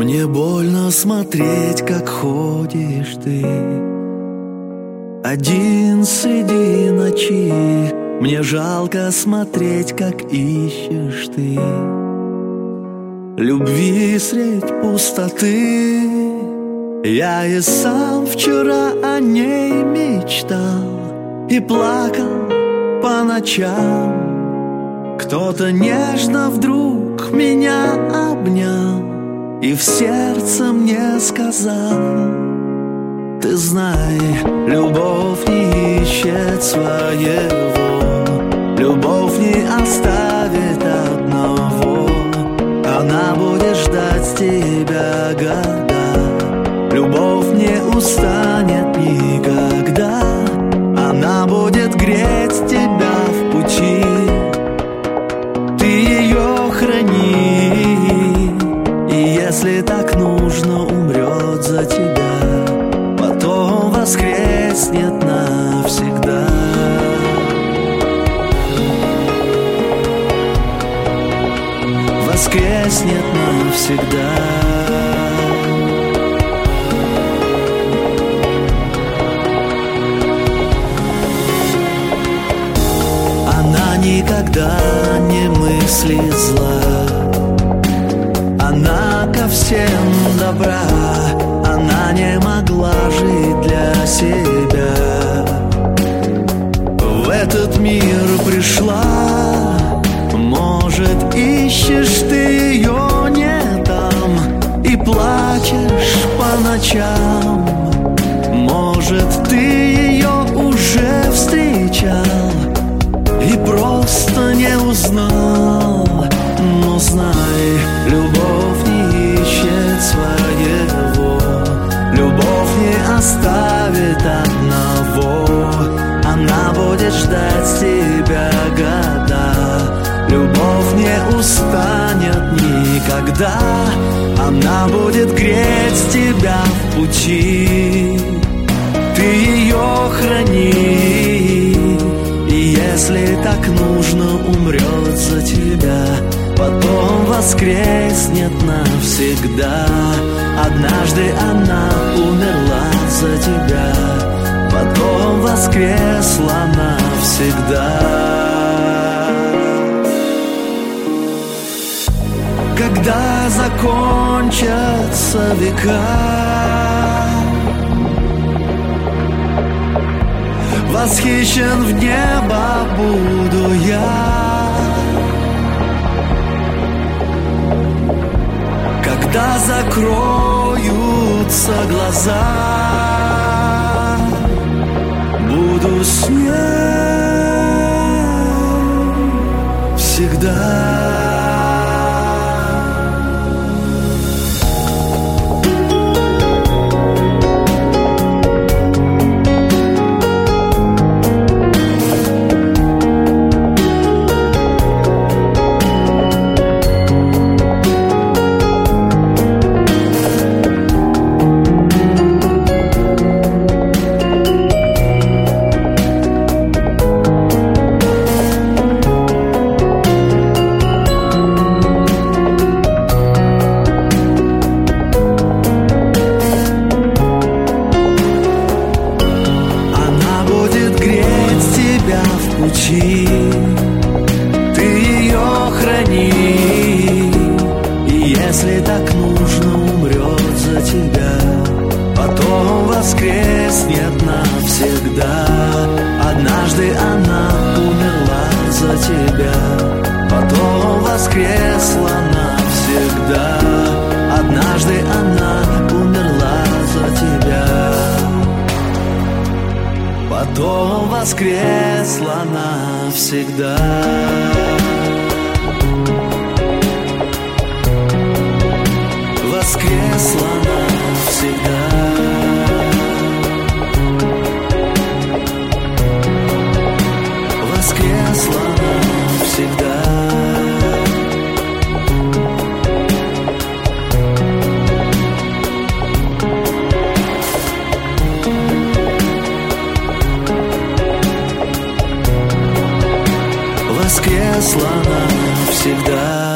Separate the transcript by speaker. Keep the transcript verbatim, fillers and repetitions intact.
Speaker 1: Мне больно смотреть, как ходишь ты один среди ночи. Мне жалко смотреть, как ищешь ты любви средь пустоты. Я и сам вчера о ней мечтал и плакал по ночам. Кто-то нежно вдруг меня обнял и в сердце мне сказал: ты знай, любовь не ищет своего, любовь не оставит одного. Она будет ждать тебя года, любовь не устанет никогда. Она будет греть тебя в пути, ты ее храни. И если так нужно, умрет за тебя, потом воскреснет навсегда. Воскреснет навсегда. Она никогда не мыслит зла, она ко всем добра. Она не могла жить для себя, в этот мир пришла. Может, ищешь ты ее не там и плачешь по ночам. Может, ты ее уже встречал и просто не узнал. Но знай, любовь не ищет своего, любовь не оставит одного. Она будет ждать тебя года, любовь не устанет никогда. Она будет греть тебя в пути, ты ее храни. И если так нужно, умрет за тебя, потом воскреснет навсегда. Однажды она умерла за тебя, потом воскресла навсегда. Когда закончатся века, восхищен в небо буду я. Когда закроются глаза, буду с ней всегда. Ты ее храни. И если так нужно, умрет за тебя, потом воскреснет навсегда. Однажды она умерла за тебя, потом воскресла навсегда. Однажды она умерла за тебя, потом воскресла навсегда. Воскресла навсегда. Воскресла навсегда. Воскресла навсегда.